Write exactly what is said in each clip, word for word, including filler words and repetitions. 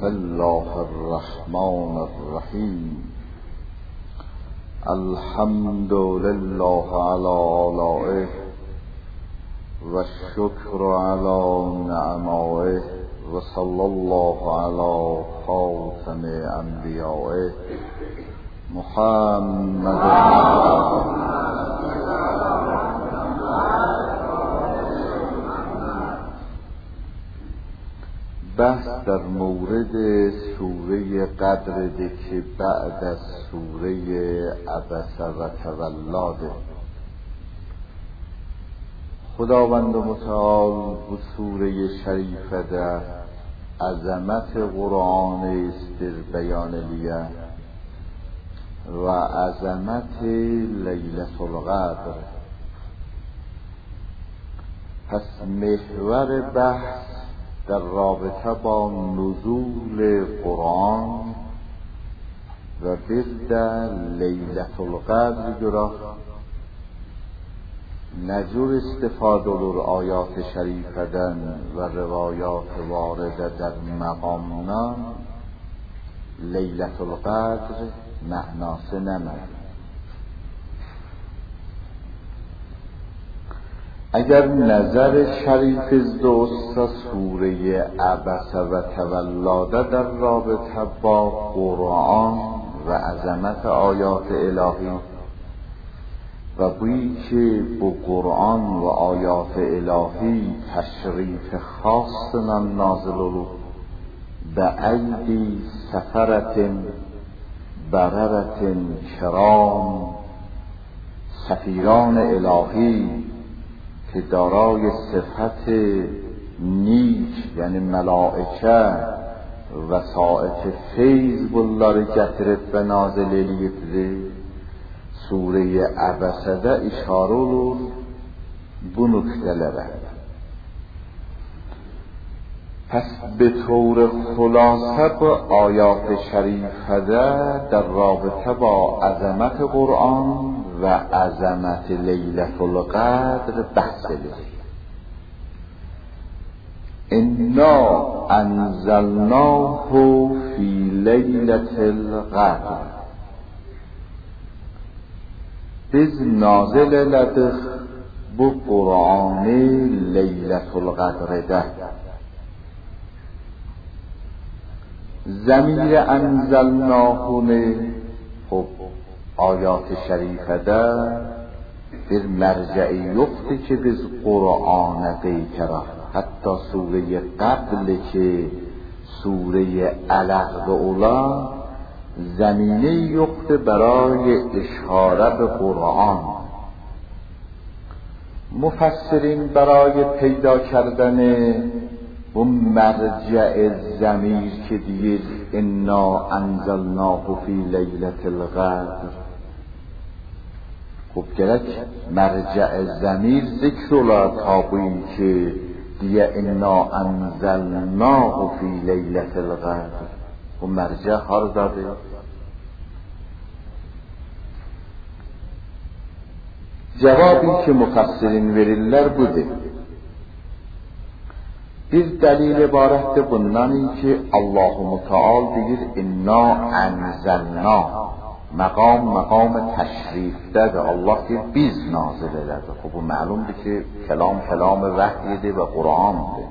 الله الرحمن الرحیم. الحمد لله على آلائه و الشکر على نعمائه و صلی الله علی خاتم انبیائه محمد. بحث در مورد سوره قدر که بعد از سوره عبس و تولاده. خداوند متعال bu سوره شریفه در عظمت قرآن است در بیان لیه و عظمت لیلة القدر. پس محور بحث در رابطه با نزول قرآن و برد لیلة القدر جرا نجور استفاده در آیات شریفه دن و روایات وارده در مقامنا لیلة القدر معناسه نمد. اگر نظر شریف دوست سوره عبس و تولاده در رابطه با قرآن و عظمت آیات الهی و بویی که با قرآن و آیات الهی تشریف خاص نازل رو به ایدی سفرت بررت کرام، سفیران الهی که دارای صفت نیک یعنی ملائکه و ساعت فیض بلار گترت و نازل سوره عبسه اشاره رو bu nüktelere. پس به طور خلاصه با آیات شریفه در رابطه با عظمت قرآن و عظمت لیلة القدر بحث بزید. انا انزلناه فی لیلة القدر. biz نازل لدخ bu قرآن لیلة القدر ده. ضمیر انزلناه نه خب آیات شریفه ده bir مرجعی یفته که biz قرآن قیتره. حتی سوره قبل که سوره علق به اولا زمینه یفته برای اشاره به قرآن. مفسرین برای پیدا کردن اون مرجع ضمیر که دیر انا انزلناه فی لیلة القدر، خب گرک مرجع ضمیر ذکر اولا تابویی که دیه انا انزلناه فی لیلة القدر و مرجع هر داده. جوابی که مفسرین verirler budur. Bir delil ibarettir bundan ki Allah-u Teala deyir inna enzelna. Maqam maqam təşrifdədir. Allah deyir biz nazil elədik. Xub bu məlumdur ki kelam kelam vahyidir və Qur'andır.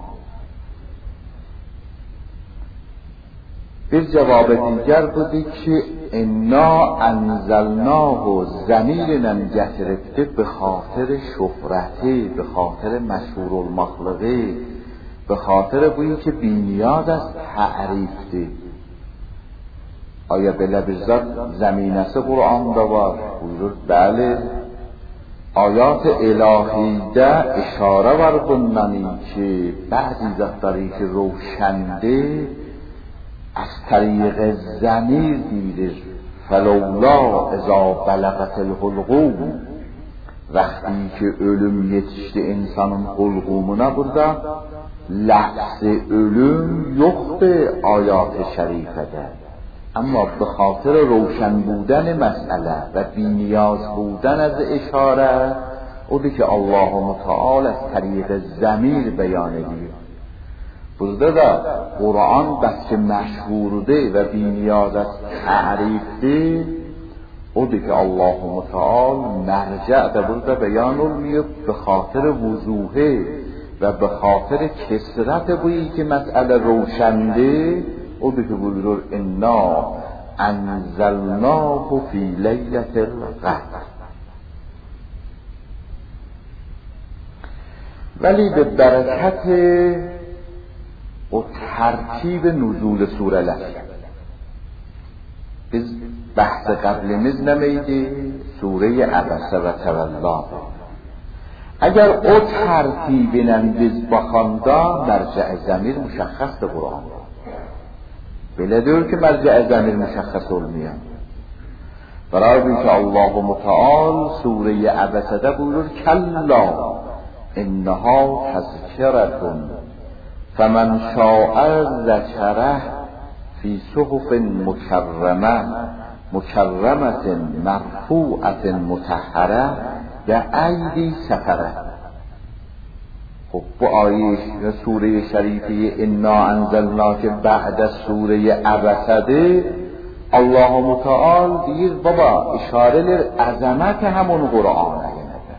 Bir cevab دیگر بودی که انا انزلناه ضمیرنا گترفته به خاطر شهرتی، به خاطر مشهور المخلقه، به خاطر بویی که بینیاد از تعریف دی. آیا بله بزد زمینه قرآن دوار بویرد بله. آیات الهی ده اشاره ور بندنی که بعضی زفتاری که روشنده از طریق ضمیر دیده. فلولا اذا بلغت الحلقوم، وقتی که ölüm yetişti insanın حلقومuna burada لحظ ölüm yoktu ayat şerifede. اما به خاطر روشن بودن مسئله و بی‌نیاز بودن از اشاره او دی که الله متعال از طریق ضمیر بیان دید. بوده دا قرآن بس که مشهور ده و بینیاز از تعریف ده او ده که الله متعال مرجع ده بوده بیان رو به خاطر وضوحه و به خاطر کسرت بویی که مسئله روشنده او ده که بوده انا انزلناه فی لیلة القدر. ولی به برکت و ترتیب نزول سوره لست biz بحث قبلimiz نمیده سوره عبسه و تولا. اگر او ترتیبینن biz بخاندا مرجع ضمیر مشخص به قرآن بله دیور که مرجع ضمیر مشخص olmayan برای که الله متعال سوره عبسه ده بولور کلا انها تذکرة فمن شاء ذکره فی صحف مکرمه مکرمة مرفوعة مطهره بأیدی سفره. خب با آیه سوره شریفه انا انزلنا که بعد از سوره عبسه الله متعال دیر بابا اشاره لعظمت همون قرآنه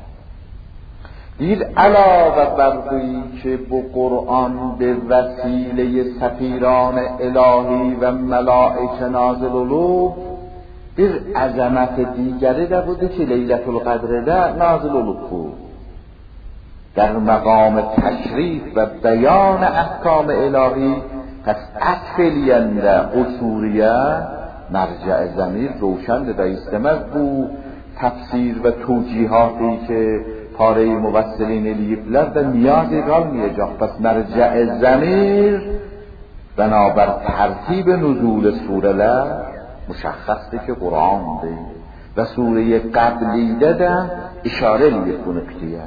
دید علاوه بردویی که با قرآن به وسیله سفیران الهی و ملائکه نازل ولو bir عظمت دیگری ده بوده که لیلة القدر ده نازل ولو بود در مقام تشریف و بیان احکام الهی. پس عطف لینده اصوریه مرجع ضمیر روشن ده استمر بود تفسیر و توجیهاتی که پاره مفسرین لیفلر در نیازی رال میجا. پس مرجع ضمیر بنابر ترتیب نزول سوره لا مشخصه که قرآن ده و سوره قبلی ده اشاره لیکونه کتیه.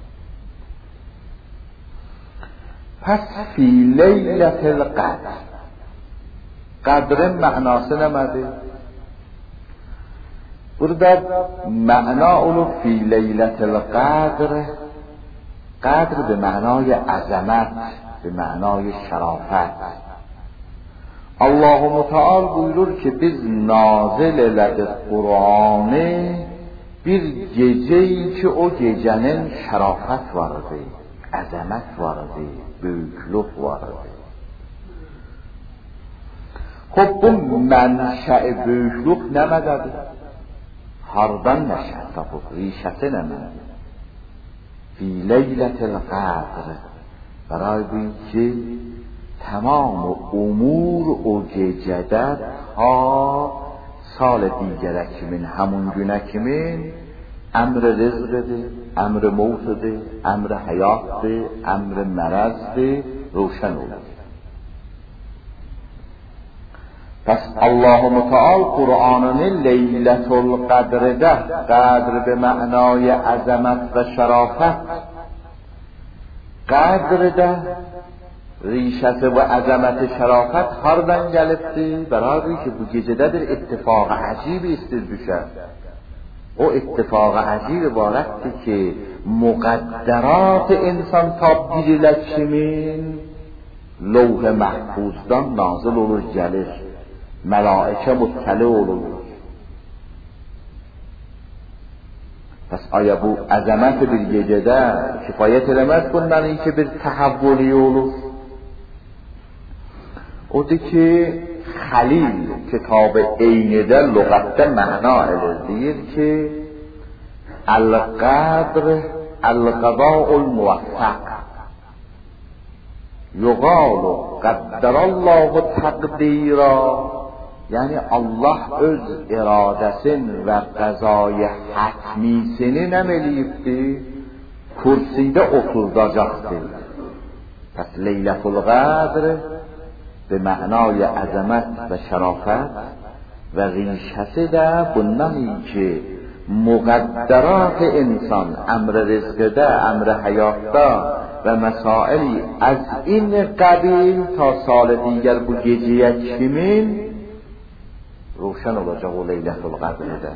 پس فی لیلة القدر قدر معناسه نمده burada معنا اولو فی لیلة القدر قدر به معنای عظمت به معنای شرافت. الله متعال buyurur ki biz nazil elədik Qur'anı bir geceyi ki o gecenin şarafet vardı, azamet vardı, büyüklük vardı. خب bu منشأ büyüklük نمدد hardan نشأ tapıp ریشته نمد فی لیلة القدر برای بین که تمام امور و گجده ها سال دیگر اکمین همون گونه اکمین امر رزق ده امر موت ده امر حیات ده امر مرض ده روشن بود. پس الله متعال قرآن لیلة القدر ده قدر به معنای عظمت و شرافت قدر ده ریشت و عظمت شرافت هردن گلفتی برای که bu gecede bir اتفاق عجیب استید بشه. او اتفاق عجیب بارکتی که مقدرات انسان تبدیل لکشمین لوح محفوظدان نازل olur gelir ملائکه مطلع olur. پس آیا bu عظمت bir gecede kifayet elemez bundan این که bir تحولی olur. او دی که خلیل کتاب عینده لغت معنا الدیر که القدر القضاء الموفق یقال قدر الله تقدیرا یعنی الله öz iradesin ve qazayı hatmisini nemeliyipti kürsüde oturacaktı. pes Leyletul Qadr به معنای عظمت و شرافت و ریشته ده بناهی که مقدرات انسان امر رزق ده امر حیات ده و مسائلی از این قبیل تا سال دیگر bu geceye kimin روشن olacak o Leyletul Qadr'de.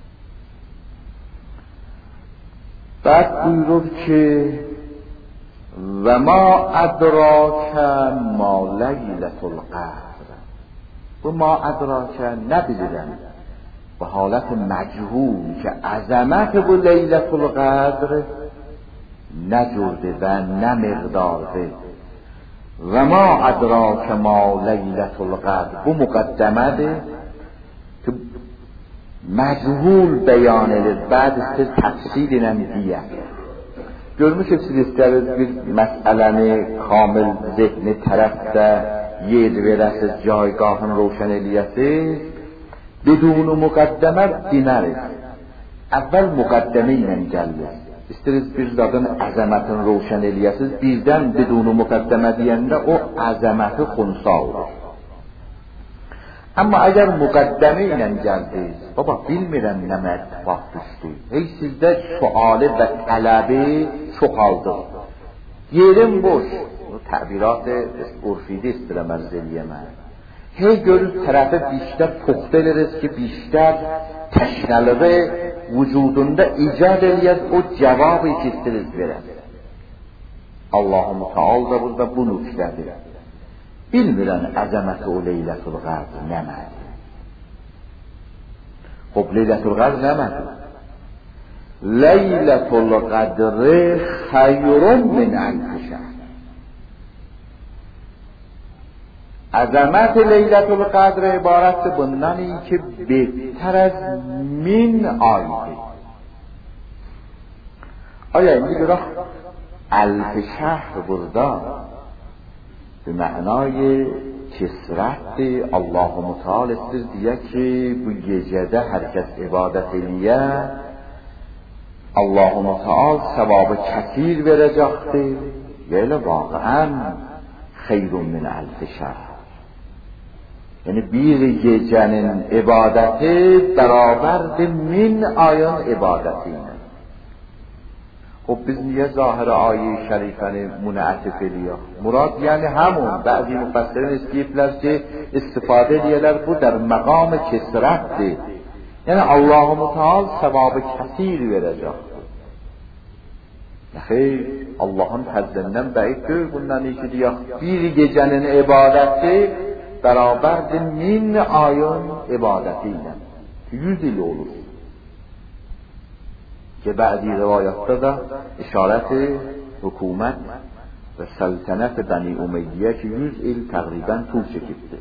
بعد buyurur ki و ما ادراک ما لیلة القدر. و ما ادراک نبیدن به حالت مجهول که عظمت و لیلة القدر نجرده و نمقدارده. و ما ادراک ما لیلة القدر bu muqaddemədir ki məchul bəyan edir, bəzisi təfsil ilə deyək. Görmüşsünüz istəyirsiniz bir məsələni kamil zehni tərəfdə yer verəsiz, caygahını roşan eləyəsiz, بدون muqaddəmə dinəriz. Əvvəl muqaddəmə ilə gəlir. İstəyirsiniz bir zadın əzəmətini roşan eləyəsiz, birdən بدون muqaddəmə deyəndə o əzəməti xunsa olur. Amma əgər müqəddəmə ilə gəldiniz, baba bilmirəm nə mətfaq düşdü, hey sizdə sualı və tələbi çoxaldı, yerim boş, təbirat urfidə istirəm ərz eləyəmə. Hey görür tərəfə بیشتر puxta ediriz ki, بیشتر təşnəliği vücudunda icad eləyəz o cavabı ki istiriz verəz. Allah-u Teala da burada bu nüktədir. Bilmirən əzəməti o Leylətül Qədr nəmədir? Xub, Leylətül Qədr nəmədir? Leylətül Qədr xeyrun min əlf şəhr. Əzəmət Leylətül Qədr ibarətdir bundan iyi ki behter az min aydır. Aya indi görək əlf şəhr burada به معنای کسرت الله متعال استر دیگه که bu gecede herkes ibadet eliye Allah متعال sevabı kesir verecektir. Böyle واقعا خیر من الف شهر. Yani bir gecenin ibadeti beraberdir min ayın ibadetiyle. خب biz niye zahir ayet-i şerifəni munətif ediyor? Murad yani همون. بعضی مفسرین istəyiblər ki istifadə ediyələr bu در مقام kesretdir. Yani Allah-u Teala sevabı kesir verecek. Xeyr, Allah'ın fəzlindən bəyikdir. Bundan iki deyək, bir gecenin ibadeti beraberdir min ayın ibadetiyle. Yüz il olur. که بعدی روایات دا اشارت حکومت و سلطنت بنی امیه که yüz il تقریبا طول چکیده.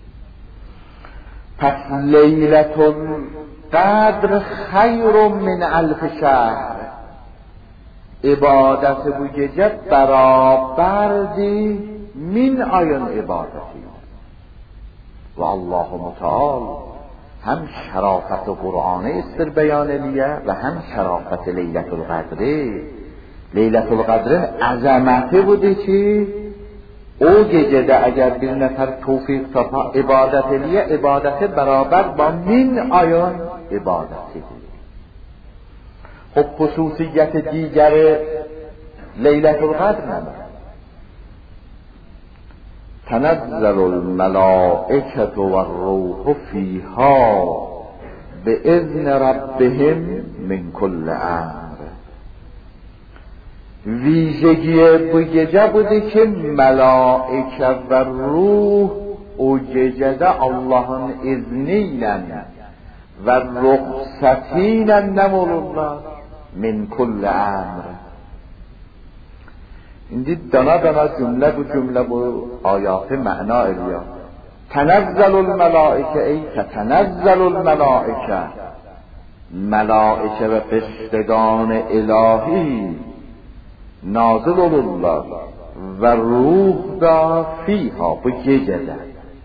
پس لیلة القدر خیر من الف شهر. عبادت bu gece beraberdi min ayın ibadeti. و الله متعال هم شرافت قرآن استر بیان لیه و هم شرافت لیلت القدره. لیلت القدره عظمته بوده که او gecede اگر bir نفر توفیق تاپا عبادت لیه عبادت برابر با min ayın عبادتی. خب خصوصیت دیگر لیلت القدر نمید. تنزل الملائکة والروح فیها بإذن ربهم من کل امر. ویژگی bu gece budur ki melaike ve ruh o gecede Allah'ın izniyle ve ruhsatiyle nem olurlar min kulli amr. İndi dana dana cümle bu cümle bu ayatı məna ediyor. Tenezzəlul melaike ey tenezzəlul melaike. Melaike ve feriştegan ilahi nazil olurlar ve ruh da fiha bu gecede.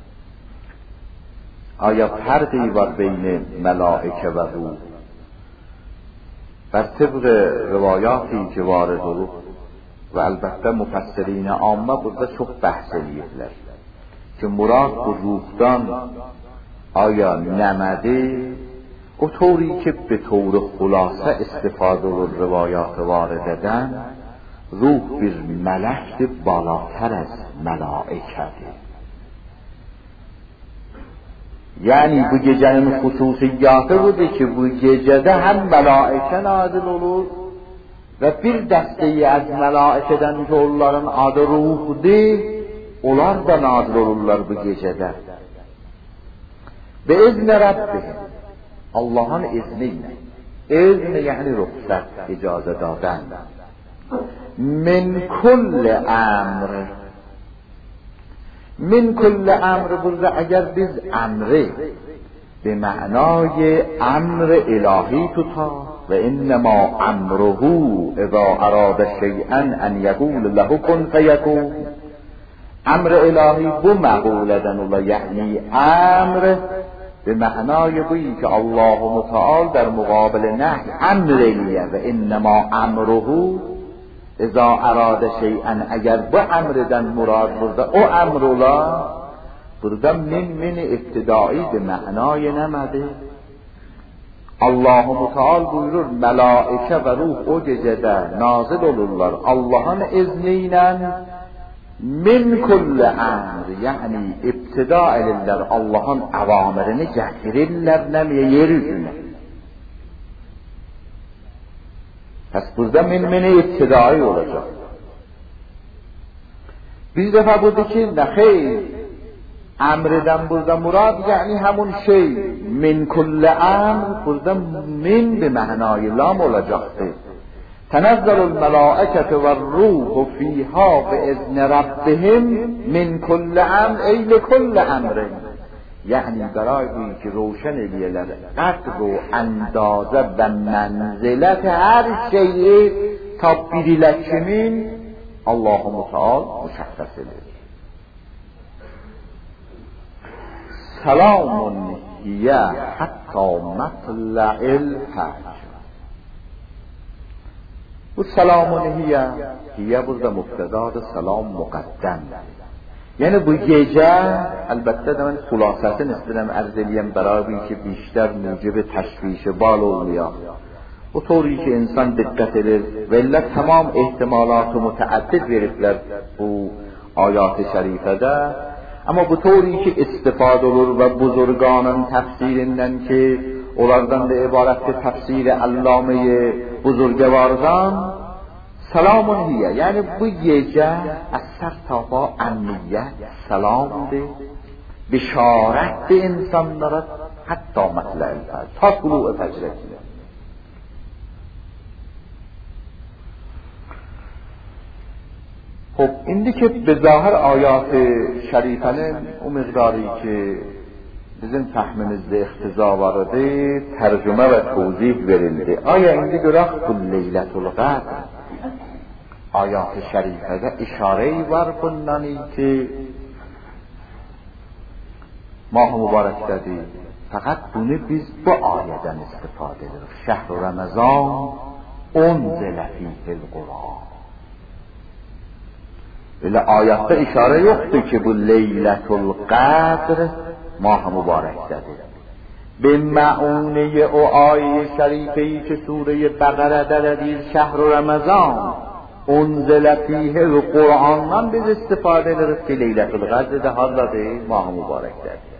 Aya farqi var beyin melaike ve ruh. بر طبق روایاتی که وارد بود و البته مفسرین عامه burada çox bəhs edirlər ki murad bu ruhdan آیا نمده o طوری که به طور خلاصه استفاده olur روایات وارددن روح bir ملک بالاتر از ملائکه. Yani bu gecenin hususiyatı budur ki bu gecede hem melaike nazil olur və bir dəstəyi az mələkədən ki, onların adı ruhdur, onlar da nazil olurlar bu gecədə. Və iznə Rabbihim, Allahın izni ilə, izni yəni ruxsat, icazə dadan. Min kulli əmr, min kulli əmr burada əgər biz əmri به معنای امر الهی tutaq و انما امره اذا اراد شیئا ان یقول له کن فیکون. امر الهی bu مقولدن و یعنی امر به معنای بویی که الله متعال در مقابل نهی امریه و انما امره اذا اراد شیئا، اگر با امردن مراد برده او امر الله burada min min ابتدایی به معنای نمده. Allah Teala buyurur melaike ve ruh o gecede nazil olurlar Allah'ın izniyle min kulli emr, yani iptida edirlər Allah'ın avamirini gətirirlər nəmiyə yeryüzüne. Pes burada min min iptidai olacak. Bir defa burada ki ne xeyr امرden burada murad yani همون şey min kulli amr burada min به معنای لام olacaktı. تنزل الملائكة والروح فيها بإذن ربهم من كل امر ای لكل امر، یعنی برای اینکه روشن بیلر قدر و اندازه و منزلت هر şeyi تا بیریلکمین الله متعال مشخص edir. سلام هی حتی مطلع الفجر. bu سلام هی هی burada مبتدا سلام مقدم، یعنی bu gece البته من خلاصتını istedim arz edeyim برای اینکه بیشتر موجب تشویش بال olmuyor. bu طوری که انسان دقت edir و الا تمام احتمالات متعدد veriblər bu آیات şerifede. Ama bu طوری که استفاده olur و بزرگانın tefsirinden ki onlardan da ibaret tefsir allame بزرگواران سلامون هیه، یعنی bu gece از سر تا پا امنیت سلامده، بشارت به insanlara hatta مطلع الفجر تا طلوع فجر. خب indi که به ظاهر آیات شریفانه اون مقداری که bizim fəhmimizdə iqtiza var idi, tərcümə və tövzih verildi. Aya indi görək bu Leylətul Qədr ayat-ı şərifədə işarəyi var bundan ki mah mübarəkdədir. Fəqət bunu biz bu ayədən istifadə edirik. Şəhr-i Ramazan unzilə fihil Qur'an. Elə ayətdə işarə yoxdur ki bu Leylətul Qədr ماه مبارکدədir. به معونه او آیه شریفه‌ای که سوره بقره دارید شهر رمضان انزل فیه القرآن biz استفاده ederiz ki Leylətul Qədr hardadır? ماه مبارکدədir.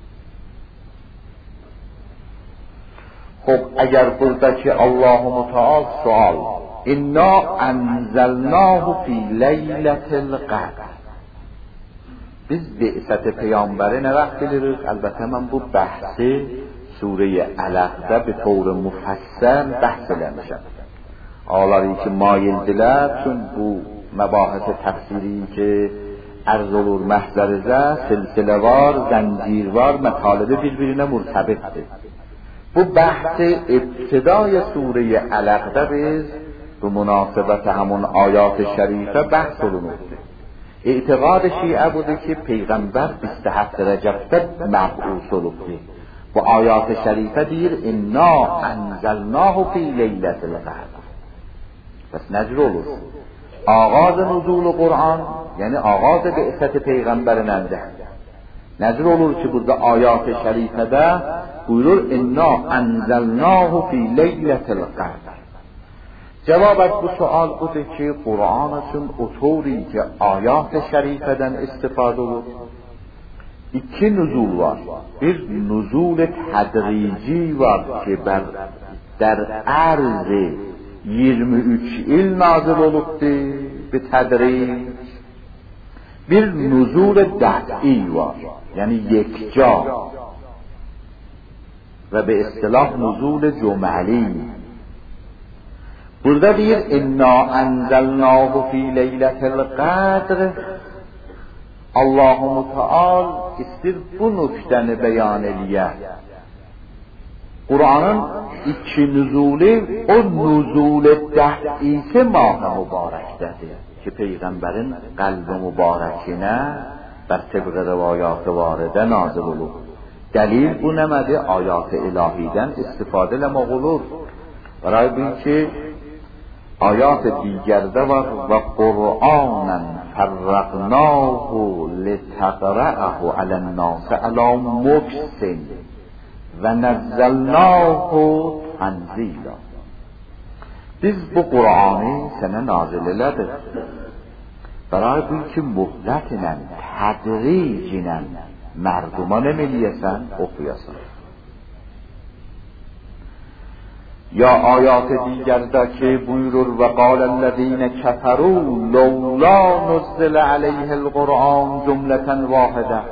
خب اگر buradaki Allah Teala sual انا انزلناه فی لیلة القدر، biz بعثت پیامبره نه وقت bilirik. البته من bu بحثی سوره علق'da به طور مفصل بحث eləmişəm. Ağları ki mayildiler çün bu مباحث تفسیری که عرض olur محضرزه سلسله‌وار زنجیروار مطالب birbirine مرتبطdir. bu بحث ابتدای سوره علق'da biz bu مناسبت همون آیات شریفه بحث olunurdu. اعتقاد شیعه بوده که پیغمبر بیست و هفت رجب'de مبعوث olubdu. bu آیات شریفه deyir انا انزلناه فی لیلة القدر. پس نجر olur. آغاز نزول قرآن یعنی آغاز بعثت پیغمبرنده. نجر olur ki burada آیات şerifede buyurur انا انزلناه فی لیلة القدر. جواب از bu sual budur ki Kur'an için o طوری که آیات şerifeden استفاده olur. iki nüzul var. Bir nüzul tedrici var ki ber, در عرض yirmi üç il nazil olubdi bi tədric. Bir nuzul dəf'i var, yəni yekca və be istilah nuzul cumali. Burada deyir inna enzelnahu fi leyletil qadr. Allah-u Teala istir bu nüktəni beyan eləyə. Kur'an'ın iki nüzuli o nüzul-i dəf'isi mah-ı mübarəkdədir ki Peyğəmbərin qəlb-i mübarəkinə bər təbq rivayat-ı varidə nazil olur. Dəlil bu nəmədir? Ayat-ı ilahidən istifadə eləmək olur. Bəray bil ki ayat digərdə var və Qur'anən fərrəqnahu litəqrəəhu ələnnəsə ələ muksin və nəzzəlnahu tənzilə. Biz bu Qur'anı sənə nazil elədik. Bəray bil ki muhlət ilə, tədric ilə mərduma nəməliyəsən, oxuyasan. Ya ayat-ı digərdə ki buyurur və qələllezine kəfəru lawla nuzzilə aleyhil Qur'an cümlətən vahidə.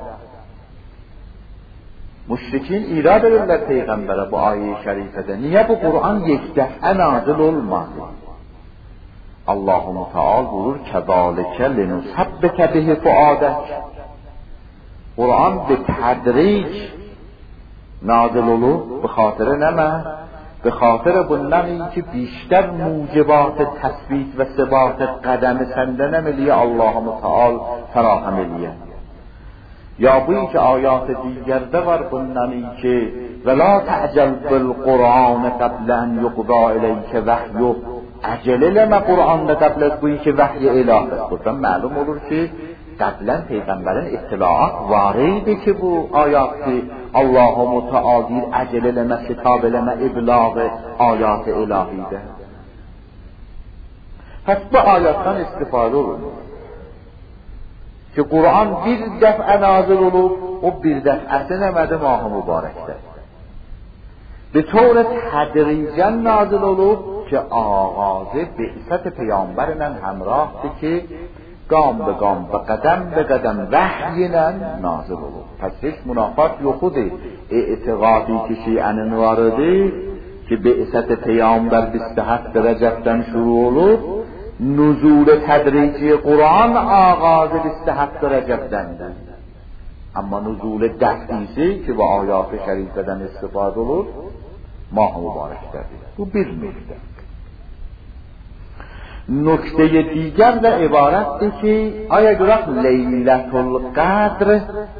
Müşrikin irad edirlər Peyğəmbərə bu ayə-i şərifədə. Niyə bu Qur'an yekdəfə nazil olmadı? Allah-u Teala buyurur kəzalikə linusəbbitə bihi fuadək. Qur'an bi tədric nazil olur. Bu xatirə nəmə? به خاطر bundan ki بیشتر موجبات تثبیت و ثبات قدم سنده نمیلیه الله متعال فراهم الیه. یا بویی که آیات دیگرده var bundan ki ولا تعجل بالقرآن قبل ان يقضى الیک وحی. عجله لما قرآن قبل از بویی که وحی الهی است. معلوم olur ki قبلا پیغمبران اطلاعات وارده که bu آیاتی Allah-u Teala deyir əcəl eləmə, kitab eləmə, iblağı ayat-ı ilahidə. Pəs bu ayatdan istifadə olunur. Ki Qur'an bir dəfə nazil olub, o bir dəfəsi nəmədi mah-ı mübarəkdə. Be طور tədricən nazil olub ki ağazı bi'sət Peyğəmbərlə həmrahdır ki قام به قام و قدم به قدم وحینا نازل olur. پس هیچ منافات yoxudur. اعتقادی که شیعه وارده که بعثت پیامبر بیست و هفت رجب'dən شروع olur. نزول تدریجی قرآن آغاز بیست و هفت رجب'dəndir. اما نزول دفعیsi که با آیات شریف'dən استفاده olur ماه mübarəkdədir. Bu bir nokta. نکته دیگر در عبارت که آیا گراه لیلت القدر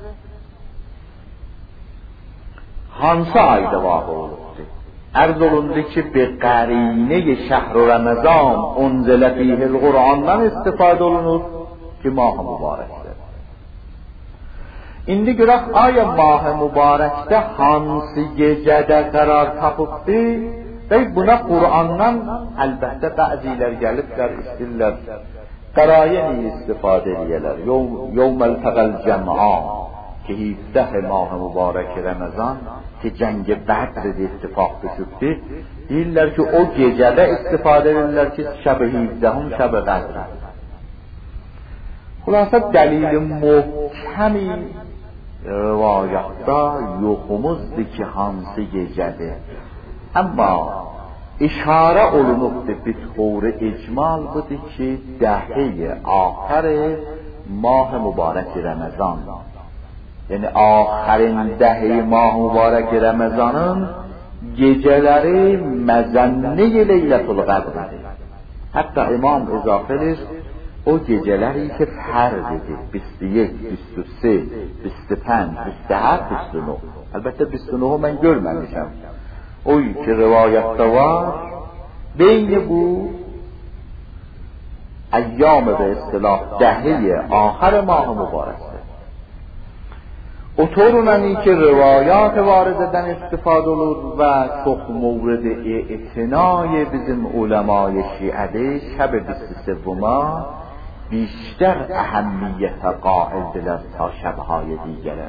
hansı ayda واقع olubdur? Arz olundu ki به قرینه شهر رمضان انزل فیه القرآنdan istifadə olunur ki mah mübarəkdir. İndi görək aya mah mübarəkdə hansı gecədə qərar tapıbdır? Ve buna Kur'an'dan elbette bazılar gelipler istirler. Qarayeni istifade ediyorlar. Yevmel tegal cem'a ki hifte mah mübarek Ramazan ki cengi Bedr'de ittifak düşübdür. Deyirlər ki o gecede istifade edirlər ki şəb-i hifdəhum şəb-i Qadr. Xulasa delil muhkemi rivayatda yoxumuzdur ki hansı gecədir. Ama işare olunubdur bir طور icmal budur ki dəhə آخر ماه mübarək Ramazan. Yani آخرین dəhə ماه mübarək Ramazanın geceleri mezenne Leyletul Qadr'dir. Hatta İmam izafə edir o geceleri ki fərdidir. بیست و یک, بیست و سه, بیست و پنج, بیست و هفت, بیست و نه. Elbette بیست و نه mən görməmişəm. Oy ki rivayette var beyni bu eyyam به اصطلاح دهه آخر ماه mübarektir. O طورunani که روایات وارددن استفاده olur ve çok مورد اعتنای bizim علمای شیعه شب بیست و سوم بیشتر اهمیت قائل تا شبهای دیگره.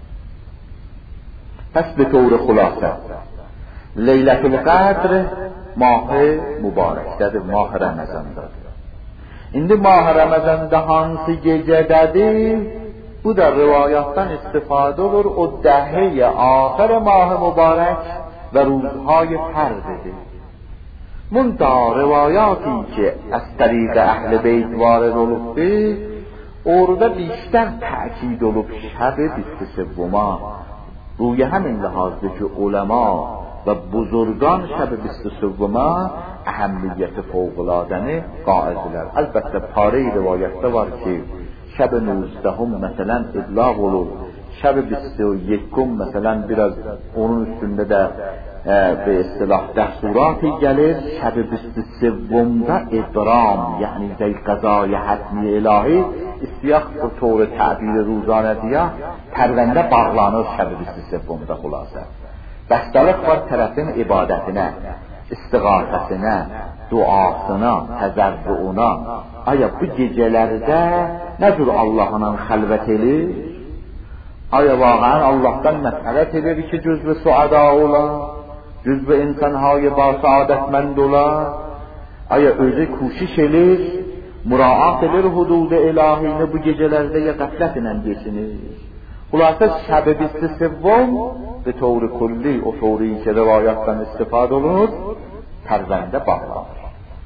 پس به طور خلاصه لیلت القدر mah mübarəkdədir, mah Ramazandadır. İndi mah Ramazanda hansı gecədədir? Bu da rivayatdan istifadə olur, o dəhə axir mah mübarək və ruzهای فرضdir. منتها روایاتی که از طریق اهل بیت وارد olubdur، orada بیشتر تأکید olub شب بیست و سوم. روی همین لحاظه که علما و بزرگان شب بیست و سوم اهمیت فوق‌العاده قائل‌اند. البته پاره روایت var ki شب نوزدهم مثلا ابلاغ olur. شب بیست و یکم مثلا biraz onun üstünde de به اصطلاح دستوراتی gelir. شب بیست و سومda ابرام یعنی در قضای حتمی الهی استیاق به طور تعبیر روزانه دیا پرونده bağlanır شب بیست و سومda خلاصه. Bəstəlik var tərəfin ibadətinə, istiğafəsinə, duasına, təzərrüuna. Aya bu gecələrdə nə cür Allahla xəlvət edir? Aya vaqəən Allahdan məsələt edir ki, cüzv-i suada ola, cüzv-i insanhay ba saadətmənd ola. Aya özü kuşiş edir, muraat edir hudud-i ilahini bu gecələrdə ya qəflət ilə geçinir. Xülasə şəb-i بیست و سوم به طور کلی و طوری که روایاتdan استفاده olur پرونده bağlanır.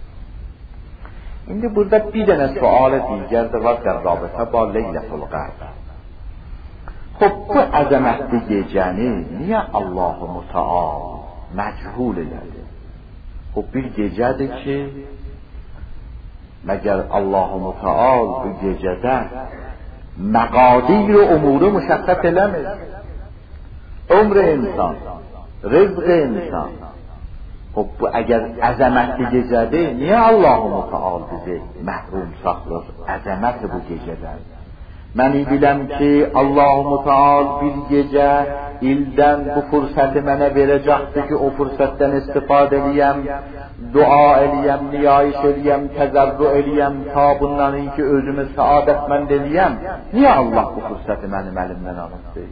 İndi burada bir dənə sual digər də var در رابطه با لیلة القدر. خب bu əzəmətli gecəni niyə Allah Müteal məchul elədi? خب bir gecədir ki məgər Allah Müteal bu gecədə مقادیر و امور مشخص eləmir. عمر انسان، رزق انسان. خب bu əgər əzəmətli gecədir, niyə Allah Müteal bizi məhrum saxlar əzəmət bu gecədən? Mən biləm ki, Allah Müteal bir gecə ildən bu fürsəti mənə verəcəkdir ki, o fürsətdən istifadə eləyəm, dua eləyəm, niyayiş eləyəm, təzərrü eləyəm, ta bundan ki özümü saadətmənd eləyəm. Niyə Allah bu fürsəti mənim əlimdən alıb?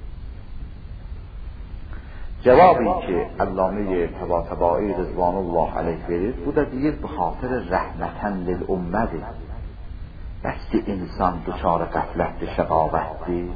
Cevabı ki Allame Tabatabai Rızvanullah aleyh verir, bu da deyir bu xatir rəhmətən lil ümmədir. Bəs ki insan duşarı qəflətdir, şəqavətdir.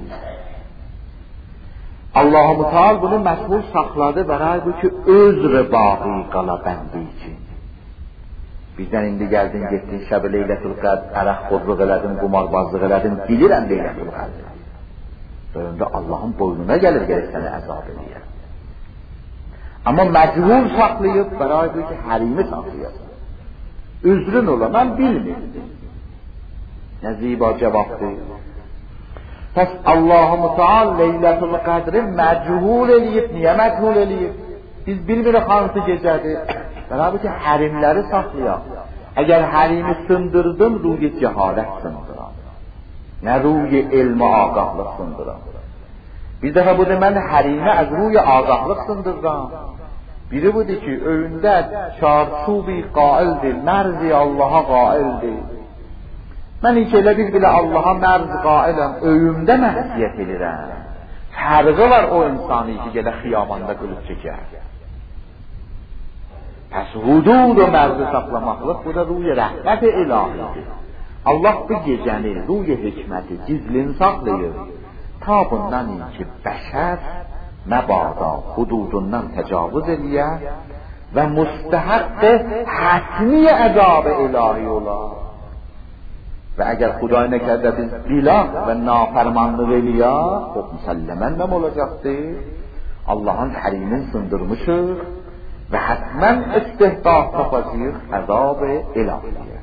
Allah-u Müteal bunu məşğul saxladı bəray bu ki özr bağı qala bəndi için. Bizdən indi gəldin, getdin, şəb-i Leylətül Qədr, ərəq xodluq elədin, qumarbazlıq elədin, bilirəm Leylətül Qədr. Böyündə Allahın boynuna gəlir, gəlir səni əzab eləyər. Amma məcbur saxlayıb bəray bu ki hərimi saxlayasın. Üzrün ola, mən bilmirdim. Nə ziba cavabdır. Pəs Allah-u Müteal Leylətül Qədri məchul eləyib, niyə məchul eləyib? Biz bilmirik hansı gecədir. Bəra bu ki, hərimləri saxlayaq. Əgər hərimi sındırdın, ruhi cəhalət sındıran. Nə ruhi elmi ağahlıq sındıran. Bir dəfə budur, mən hərimi az ruhi ağahlıq sındırdan. Biri budur ki, öyündə çarçubi qaildir, mərzi Allaha qaildir. Mən ilk elə bil bilə Allaha mərz qailəm, öyümdə məhsiyyət edirəm. Fərqi var o insanı ki, gələ xiyabanda qılıb çəkər. Pəs hudud o mərzi saxlamaqlıq, bu da ruhi rəhmət ilahidir. Allah bu gecəni, ruhi hikməti, gizlin saxlayır. Ta bundan ki, bəşər məbada hududundan təcavüz eləyər və müstəhəq hətmi əzab ilahi olar. و اگر خدای نکرده biz bilah və nafermanlıq eləyə, o müsəlləmən nə olacaqdır? Allah'ın hərimin sındırmışıq və hətmən istihqaq tapacaq əzab-ı ilahiyə.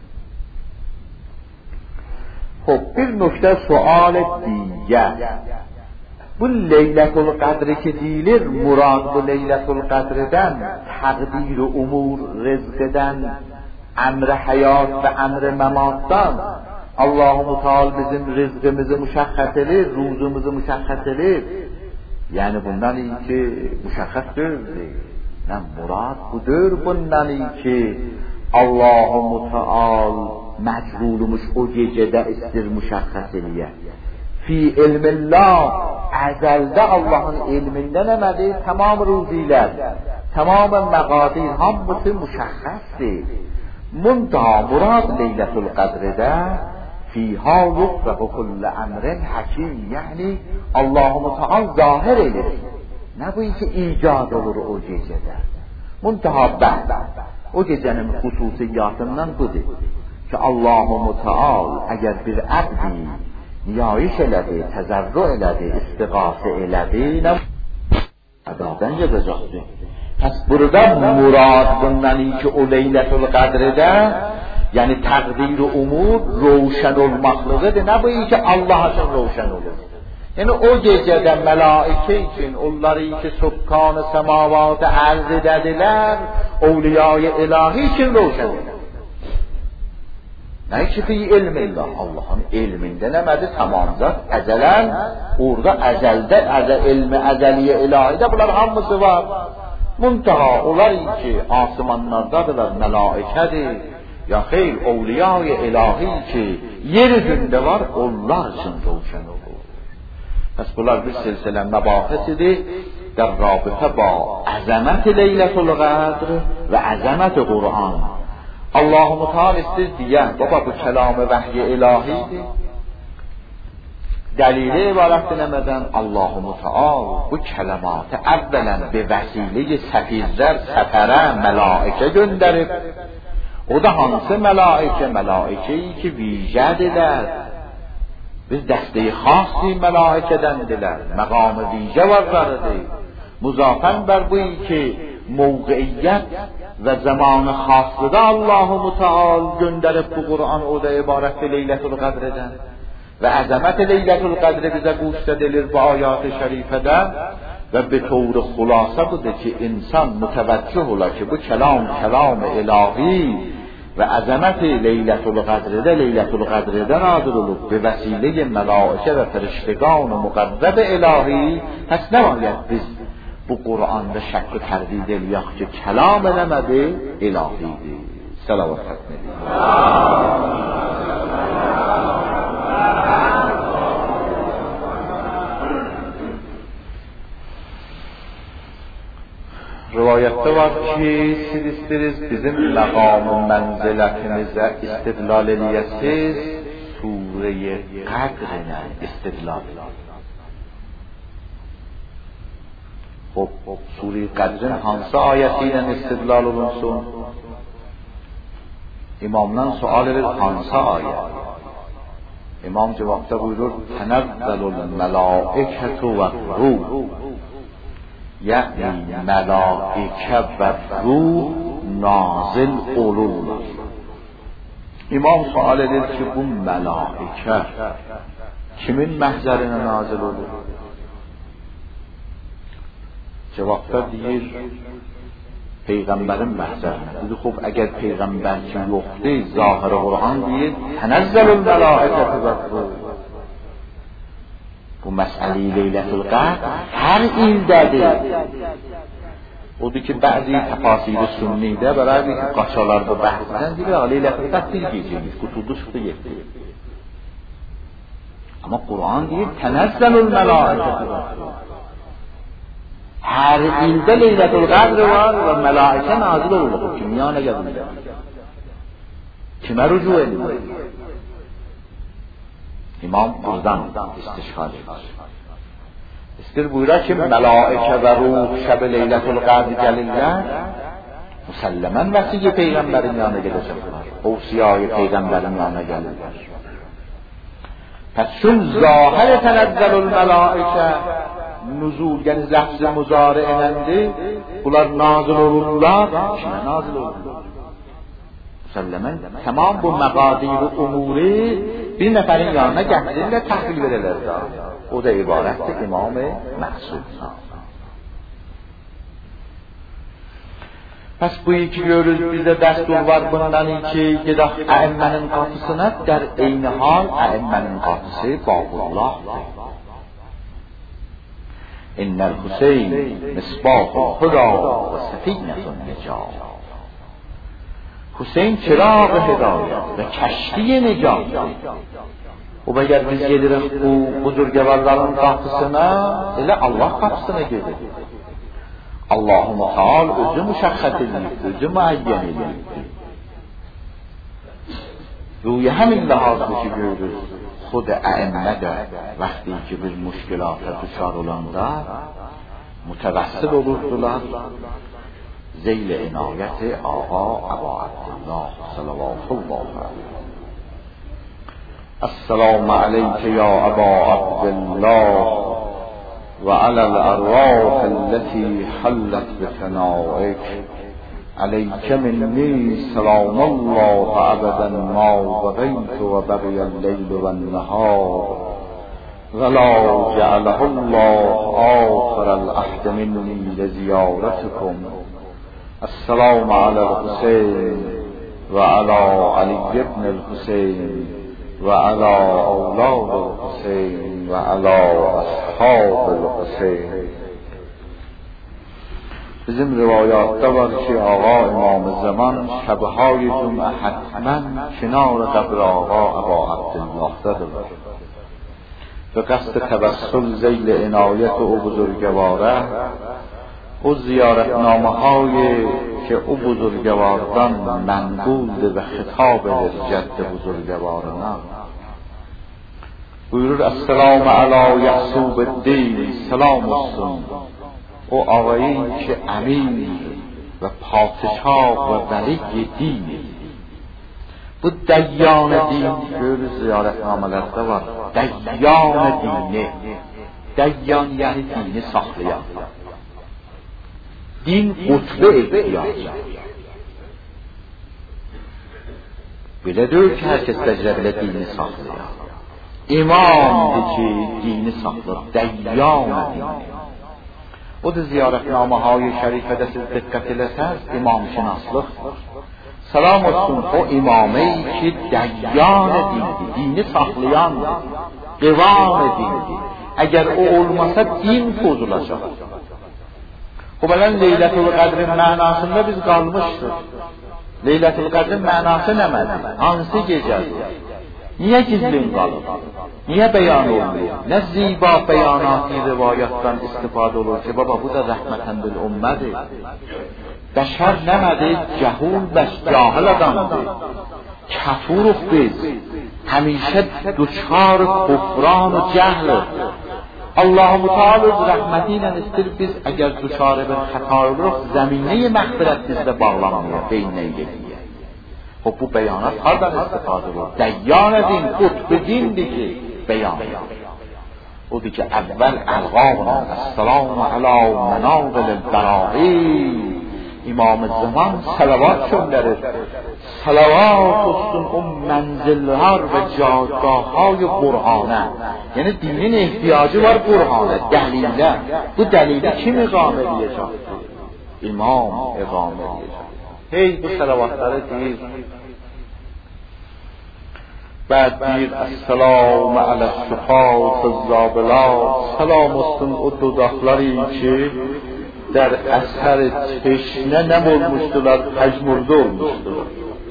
Xub, bir nöqtə sual digər. Bu Leylətül Qədri ki deyilir, murad bu Leylətül Qədridən təqdir umur rızqıdan, əmr həyat və əmr məmatdan Allah-u Müteal bizim rızqımızı müşəxxəs edir, ruzumuzu müşəxxəs edir. Yəni bundan iyi ki müşəxxəs deyil. Nə murad budur bundan iyi ki Allah-u Müteal məcbulmuş o gecədə istir müşəxxəs eləyər. Fi ilmillah əzəldə Allahın elmində nəmədir? Tamam ruzilər, tamam məqadir hamısı müşəxxəsdir. Muntaha murad Leylətul Qədrdə fiha yufraqu kullu əmrin hakim. Yəni Allah-u Teala zahir edir. Nə bu ki icad olur o gecədə. Muntaha bəd. O gecənin xüsusiyyatından budur ki Allah-u Teala əgər bir əbdi niyayiş elədi, təzərrü elədi, istiğasə elədi, nə ədadan gedəcəkdir. Pəs burada murad bundan ki o Leylətul Qədrdə yəni təqdir umur roşən olmaqlıqdır. Nə bu ki Allah üçün roşən olur. Yəni o gecədə mələikə üçün onları ki subkan səmavat ərz edədilər, evliyay ilahi üçün roşən olur. Nə ki fi ilmillah, Allahın elmində nəmədir? Tamamcaq, əzələn, orada əzəldə, əzəl, elmi əzəliyə ilahidə bunlar hamısı var. Muntaha onlar ki asmanlardadırlar, mələikədir, ya xeyr, evliyay ilahi ki yer üzündə var, onlar üçün roşən olur. Pəs bunlar bir silsilə məbahisidir در رابطه با عظمت لیلة القدر و عظمت قرآن. الله متعال استیز دیگه بابا bu کلام وحی الهی دلیل عبارت نمدن الله متعال bu kelimatı evvelen به وسیله سفیرler سفره ملائکه gönderip o da hansı melaike? Melaikeyi ki vicediler. Biz dəstəyi xasi melaikədəndirlər. Məqamı vicə varlarıdır. Muzafen bər bu ki mevqiyyət və zamanı xaslıda Allah-u Müteal göndərib bu Qur'an o da ibarətdir Leylətul Qədrdən. Və əzəmət Leylətul Qədri bizə quşd edilir bu ayat-ı şərifədə və bir tövr xülasə budur ki insan mütəvəccüh ola ki bu kəlam kəlam ilahi ve azameti Leylətul Qədrdə Leylətul Qədrdə nazil olub به وسیله ملائکه و فرشتگان و مقرب الهی. پس نباید biz bu Qur'anda şək və tərdid eləyək ki kəlam eləmədi ilahidir. Salavat xətmədir. Rivayette var ki siz isteriz bizim məqam mənzilətimizə istidlal eləyəsiz Sure-i Qədrlə istidlal eləyəsiz. Xub, Sure-i Qədrin hansı ayəti ilə istidlal olunsun? İmamdan sual edir hansı ayə? İmam cevabda buyurur Tənəzzəlul mələikətü və ruh. یعنی ملائکه و روح نازل olurlar. İmam sual edir ki bu melaike kimin məhzərinə nazil olur? Cevabda deyir Peyğəmbərin məhzərinə. Dedi xub əgər Peyğəmbər ki yoxdur zahir Qur'an deyir Tənəzzəlul mələikətü və ruh. Bu məsələ Leylətul Qədr hər ildədir. Odur ki bəzi təfasir-i sünnidə bərabər ki qaçalar bu bəhsdən deyir Leylətul Qədr bir gecədir, qutuldu çıxdı getdi. Amma Qur'an deyir Tənəzzəlul mələikətü. Hər ildə Leylətul Qədr var və mələikə nazil olur. Kimya nə gəlir? Kimə rücu edir? İmam buradan istişhad edir. İstir buyurur ki mələikə və ruh şəb Leylətul Qədr gəlirlər. Müsəlləmən vəsici Peyğəmbərin yanına gedəcəklər. Ovsiyayı Peyğəmbərin yanına gəlirlər. Pəs şun zahir tənəzzəlul mələikə nuzul, yəni lafz-ı muzari eləndi. Bunlar nazil olurlar. Kimə nazil olurlar? Müsəlləmən tamam bu məqadir-i umuri bir nəfərin yanına gətirirlər, təhvil verirlər. O da ibarətdir İmam-ı Məhsud. Pəs bu iki görürüz bizdə dəstur var bundan ki gedək əimmənin qapısına der eyni hal əimmənin qapısı Babullahdır. İnnəl Hüseyn misbahul huda və səfinətun necah. Hüseyin çراغ هدایت و کشتی نجات. و eğer biz geliriz bu buzurgevarların kapısına, elə Allah kapısına gelir. Allah-u Teal özü müşəxxəs edir, özü müəyyən edir. Ruhi həmin ləhazlı ki görürüz, xud əimmə də vaxtı ki bir müşkilata düşar olanda mütevəssil olurdular. Zeyl-i inayət-i Ağa Əbu Abdillah sallallahu aleyhi. Esselamu aleyke ya Əbu Abdillah ve alel arvâhelleti hallet bifenâik. Aleyke minni selamullah abeden ma bagaytu ve bagiyel leylu ven nehâr. Ve la cealehullah âkhirel ahd minni leziyaretikum. Esselamu alel Hüseyin ve ala Ali ibnel Hüseyin ve ala evlâdel Hüseyin ve ala ashabel Hüseyin. Bizim rivayatta var ki Ağa İmam Zaman şəbhây-ı cüm'ə hətmən kinar qəbr Ağa Əbu Abdillah'dadır. Ve qasd təvəssül zeyl-i inayət o buzurgevara, o ziyaretnamehâyi که او بزرگواران منقول به خطاب جد بزرگواران buyurur السلام علی یعصوب الدین سلام olsun o آقایی که امیر و پادشاه و ولی دین. bu دیان دین görür ziyaretnamelerde var. دیان dini. دیان yani dini saklayan. din qutbu ehtiyacı. Belə deyil ki, hər kəs təcrübələ dini saxlayır. İmamdır ki, dini saxlayır. Dəyyan dini. O da ziyarətnamə-های şərifədə siz diqqət eləsəz, imam şinaslıq. Salam olsun o imameyi ki, dəyyan dindir, dini saxlayandır, qivam dindir. Əgər o olmasa din pozulacaq. O belən Leylətül Qədrin mənasında biz qalmışdır. Leylətül Qədrin mənası nəmədir? Hansı gecədir? Niyə gizlin qalır? Niyə bəyan olmuyor? Nə ziba bəyanatı rivayətdən istifadə olur ki, baba bu da rəhmətən bil ümmədir. Bəşər nəmədir? Cəhul bəş cahil adamdır. Kəfuruq biz. Həmişə duçar kufran و cəhlir. Allah-u Teala rəhməti ilə istir biz əgər düşarə bir xəta oluruq, zəminə məğfirət bizdə bağlanmıyor, beynə gediyə. O bu bəyanat hardan istifadə olur? Dəyyan din, qutb dindir ki, bəyan. Odur ki, əvvəl əlqabına, əssəlamu alə mənaqil-bərai. İmam-ı Zaman salavat göndərir. Salavat olsun o mənzillər və cadgahهای Qur'ana. Yəni dinin ehtiyacı var Qur'ana, dəlillə. Bu dəlili kim iqamə edəcəkdir? İmam iqamə edəcək. Hey bu salavatları deyir. بعد دیر السلام علی الشفاة الزابلات. سلام olsun o dodaqları ki در اثر تشنه نمرمشدلر پژمرده olmuşdular.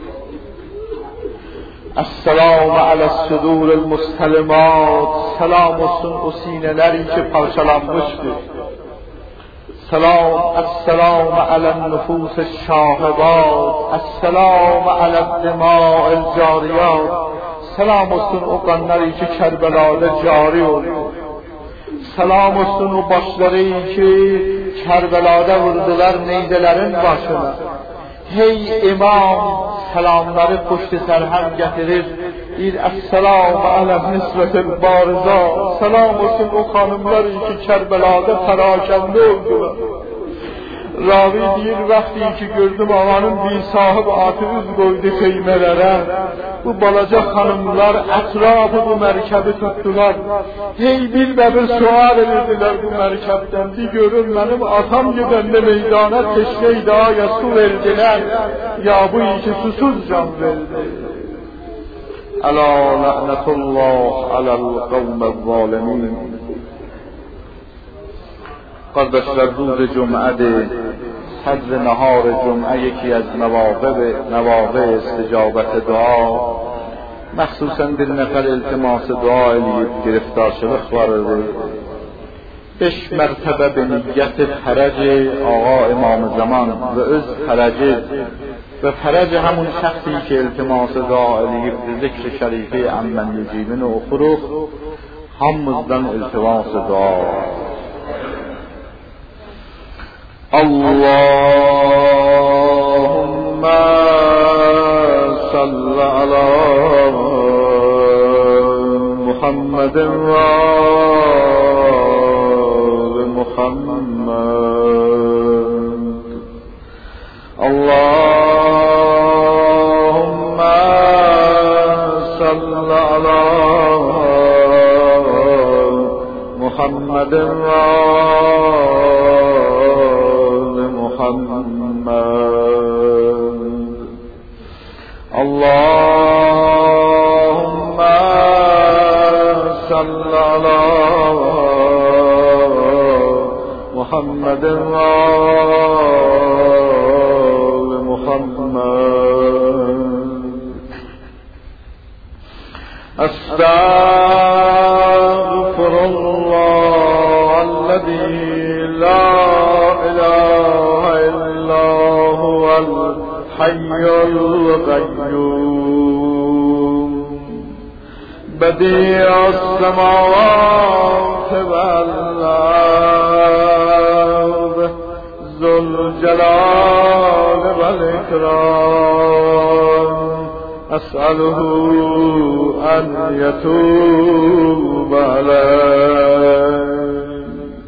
السلام علی الصدور المستلمات. سلام olsun o sineleri ki parçalanmıştır. سلام السلام علی النفوس الشاهبات. السلام علی الدماء الجاریات. سلام olsun o qanları ki Kərbəlada cari olur. Selam olsun o başları ki Kərbəlada vurdular neyzələrin başına. Hey imam selamları puştu serhem getirir. İl esselamu alem nisvetil bariza. Selam olsun o hanımları ki Kərbəlada perakende oldular. Ravi deyir vaxtı ki gördüm ağanın bir sahib atı üz qoydu xeymələrə. Bu balaca xanımlar ətrafı bu mərkəbi tutdular. Hey bir və bir sual edirdilər bu mərkəbdən. Bir görün mənim atam gedəndə meydana teşneyi dağaya su verdilər. Ya bu iki susuz can verdi. Əla la'nətullah aləl qavməl zalimin. Qardaşlar روز جمعه صدر نهار جمعه یکی از مواقع مواقع استجابت دعا مخصوصا bir nəfər iltiması dua eləyib giriftarçılıq var idi. Beş mərtəbə bir niyyət xərəci ağa İmam Zaman və öz xərəci və xərəci həmun şəxsi ki iltiması dua eləyib zikr-i şərifi əmmən yücibini oxuruq. Hamımızdan iltiması dua. Allahümme salli ala Muhammedin ve ali Muhammed. Allahümme salli ala Muhammedin ve ali Muhammed. Allahümme salli ala Muhammedin ve ali Muhammed. Estağfirullah ellezî la ilahe illa huvel hayyul kayyum. Bedi'us semâvâti vel ard. Zul celal vel ikram. أسأله أن يتوب علي.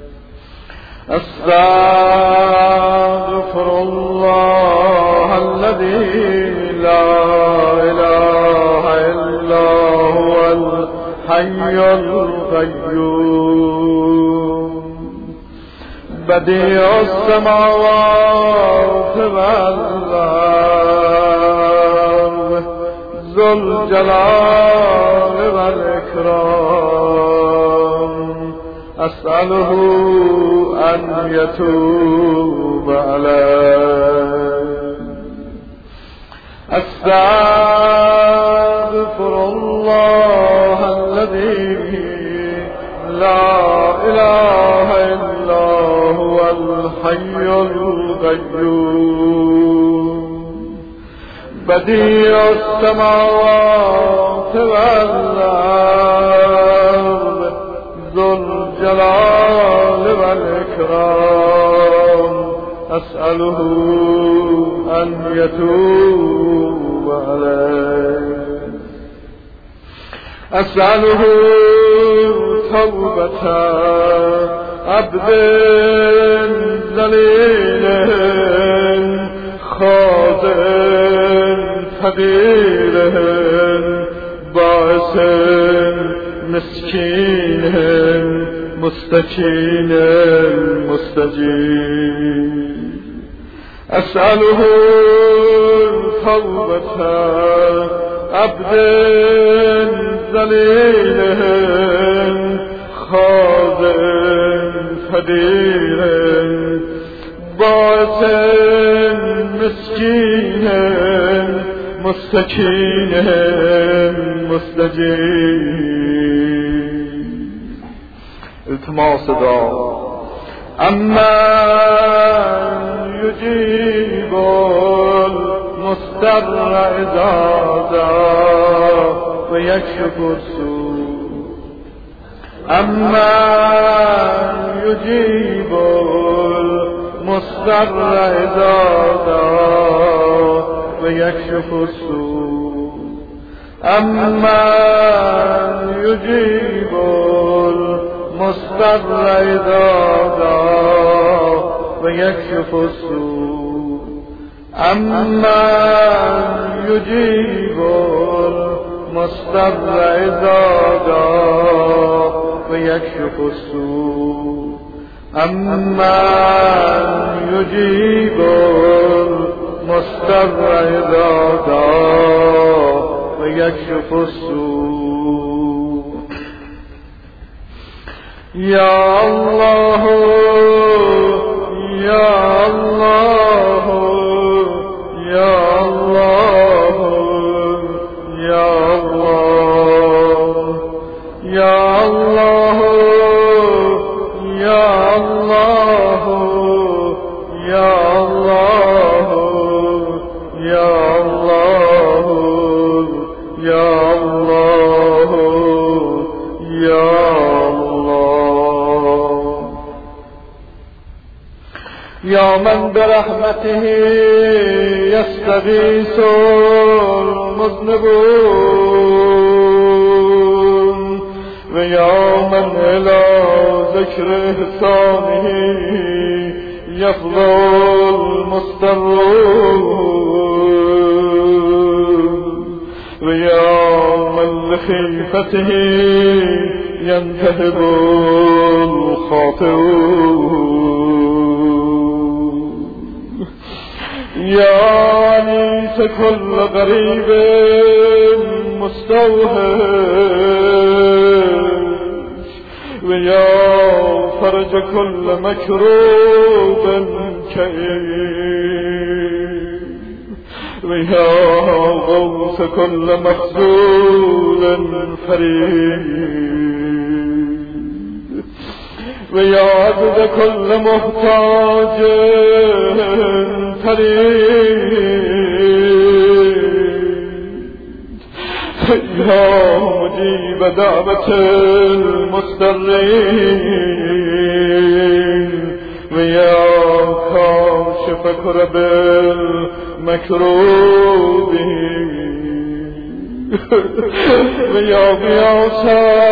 أستغفر الله الذي لا إله إلا هو الحي القيوم. بديع السماوات والأرض. ذو الجلال والإكرام. أسأله أن يتوب علي. أستغفر الله الذي لا إله إلا هو الحي القيوم. بديع السماوات والأرض. ذو الجلال والإكرام. أسأله أن يتوب علي. أسأله توبة عبد ذليل خاضع فقير باعث مسكين مستكين مستجيب. أسأله توبة عبد ذليل خاضع فقير باعث مسكين مستكين مستجيب. التماس دعا. أما يجيب المضطر إذا دعا ويكشف السوء. أما يجيب المضطر إذا دعا ويكشف السوء. أما يجيب المضطر إذا دعا ويكشف السوء. أما يجيب المضطر إذا دعا ويكشف السوء. أما يجيب المضطر إذا دعا ويكشف السوء. يا الله يا الله يا الله يا الله الله یا الله یا الله یا الله یا الله یا من برحمته یستغیث المذنبون و یا من الی ذکر احسانه یفضل المضطرون و یا من لخیفته ینتهب الخاطئون یا انیس کل غریب مستوحش و یا فرج کل مکروب کئیب و یا غوث کل مخذول فرید و یا عدد کل محتاج ترید یا مجیب دعوت المضطرین و یا کاشف کرب المکروبین و یا غیاث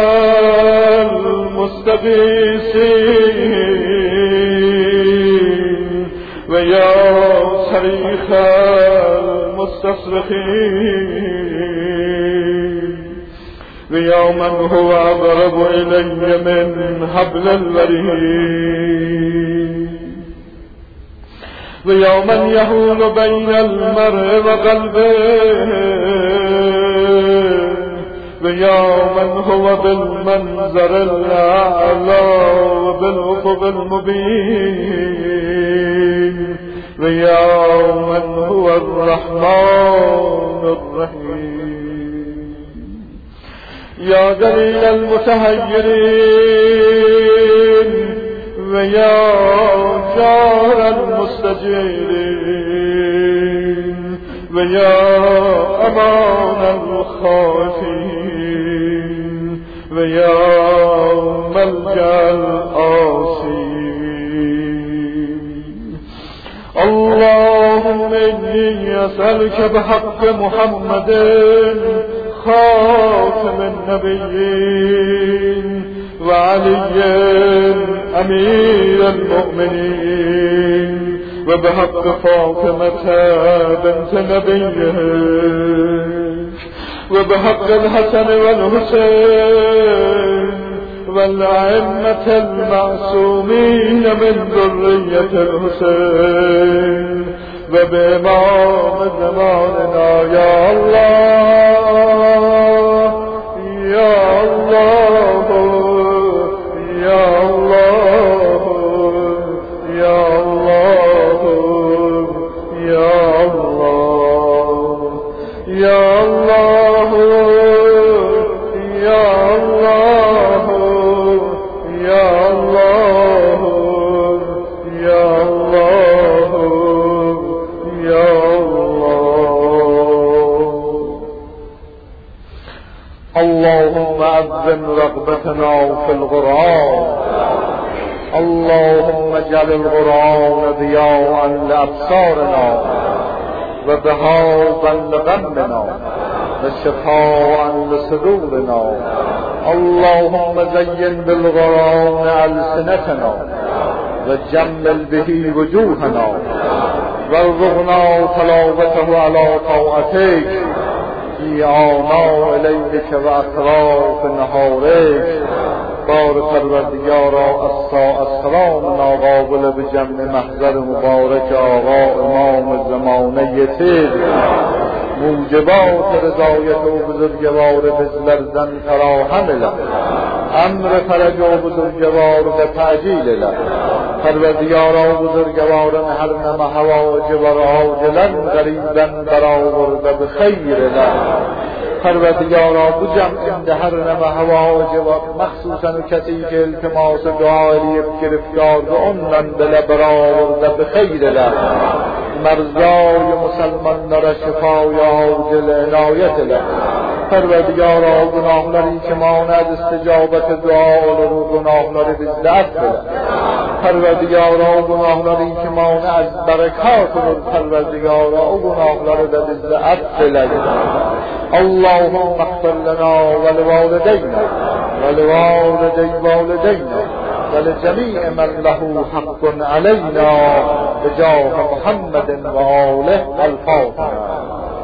المستغیثین و یا صریخ المستصرخین و یا من هو اقرب الی من حبل الورید و یا من یحول بین المرء و قلبه و یا من هو بالمنظر الاعلی و بالافق المبین و یا من هو الرحمن الرحیم یا دلیل المتحیرین و یا جار المستجیرین و یا امان الخائفین و یا ملجأ العاصین اللهم انی اسألک بحق محمد خاتم النبیین و علی امیر المؤمنین و بحق فاطمة بنت نبیه و بحق الحسن والحسين والأئمة المعصومين من ذرية الحسين وبإمام زماننا يا الله يا الله يا الله يا الله يا الله يا الله يا الله يا الله يا الله يا الله اللهم عظم رغبتنا في القرآن اللهم اجعل القرآن ضياء لأبصارنا وبهاء لغمنا وشفاء لصدورنا اللهم زين بالقرآن ألسنتنا وجمل به وجوهنا وارزقنا تلاوته على طاعتك في آناء ليلك وأطراف نهارك بار پروردگارا السلام ناقابل به جمع محضر مبارک آقا امام زمانه تیر موجبات رضایت و بزرگوار بزلرزن فراهم له امر فرج و بزرگوار به تعجیل له پروردگارا بزرگوار محرم حواج و راجلن غریبا برآورده به خیر له پروردگارا بجمع دهرنم حواج و مخصوصا کسی که التماس دعایی گرفتار به اونن به لبرار و به خیر له مرزای مسلمان نر شفای عاجل عنایت له. پروردگارا گناهلری که ماند استجابت دعا رو گناهلری بزدت بله. پروردگارا گناهلری که ماند از برکات رو پروردگارا گناهلری بزدت بله. اللهم اغفر لنا ولوالدينا ولوالدي والدينا ولجميع من له حق علينا بجاه محمد وآله الفاتحة.